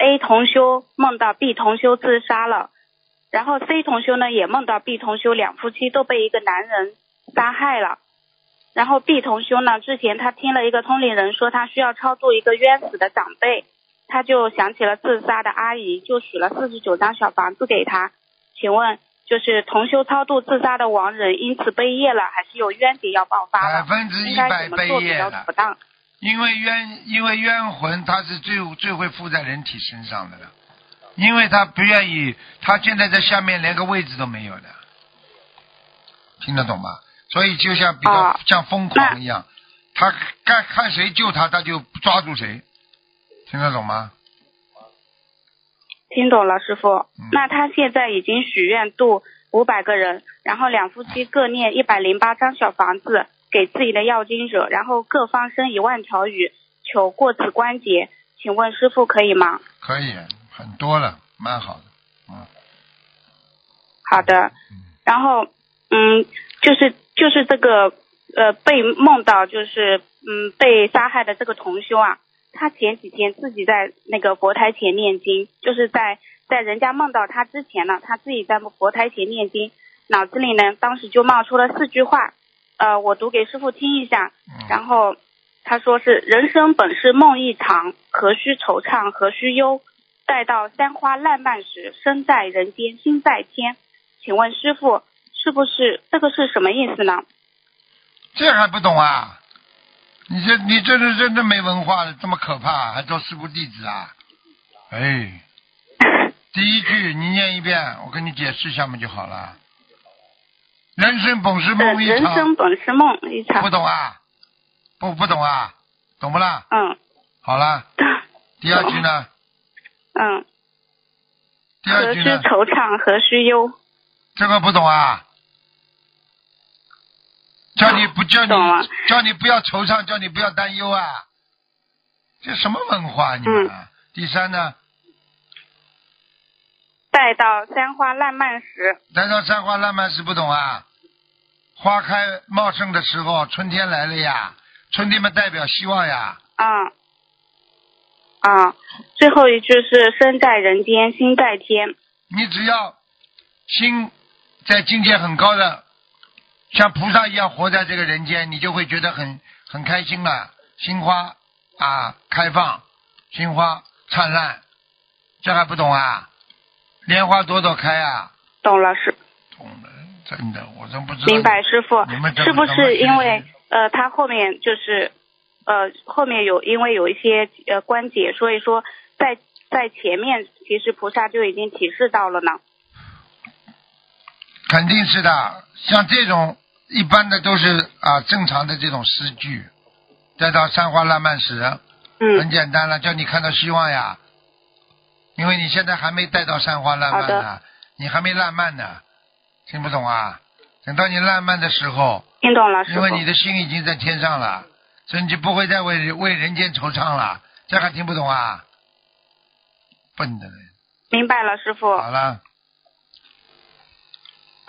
A 同修梦到 B 同修自杀了，然后 C 同修呢也梦到 B 同修两夫妻都被一个男人杀害了。然后 B 同修呢，之前他听了一个通灵人说他需要超度一个冤死的长辈，他就想起了自杀的阿姨，就许了49张小房子给他。请问就是同修超度自杀的亡人因此背业了，还是有冤结要爆发了？ 100%背业了。 不当？ 因为冤魂它是最会附在人体身上的了，因为他不愿意，他现在在下面连个位置都没有的，听得懂吗？所以就像比较像疯狂一样，他看谁救他，他就抓住谁，听得懂吗？ 听懂了，师傅。那他现在已经许愿度500个人，然后两夫妻各念108张小房子给自己的要经者，然后各放生1万条鱼，求过此关节。请问师傅可以吗？ 可以，很多了，蛮好的。 好的。然后就是这个被梦到就是被杀害的这个同修啊，他前几天自己在那个佛台前念经，就是在人家梦到他之前呢，他自己在佛台前念经，脑子里呢当时就冒出了4句话，我读给师父听一下。然后他说是人生本是梦一场，何须惆怅何须忧，待到山花烂漫时，身在人间心在天。请问师父是不是这个是什么意思呢？ 这还不懂啊？你这是真的没文化了，这么可怕，还做师父弟子啊？哎，第一句你念一遍，我跟你解释一下嘛就好了。人生本是梦一场。 人生本是梦一场。 不懂啊？不懂啊？懂不啦？好了。第二句呢？第二句呢？ 何须惆怅何须忧。 这个不懂啊？叫你不要惆怅，叫你不要担忧啊！这什么文化你们啊？第三呢？ 待到山花烂漫时。 待到山花烂漫时不懂啊？花开茂盛的时候，春天来了呀，春天嘛代表希望呀。 最后一句是身在人间心在天。 你只要心在境界很高的，像菩萨一样活在这个人间，你就会觉得很开心了，心花开放，心花灿烂，这还不懂啊？莲花朵朵开啊！ 懂了，是。 懂了，真的，我真不知道。 明白，师父。是不是因为他后面就是后面因为有一些关节，所以说在前面其实菩萨就已经提示到了呢？ 肯定是的，像这种一般的都是正常的这种诗句，待到山花烂漫时，很简单了，叫你看到希望呀，因为你现在还没待到山花烂漫呢，你还没烂漫呢，听不懂啊？等到你烂漫的时候， 听懂了， 因为你的心已经在天上了，所以你就不会再为人间惆怅了，这还听不懂啊？笨的人。 明白了，师父。 好了。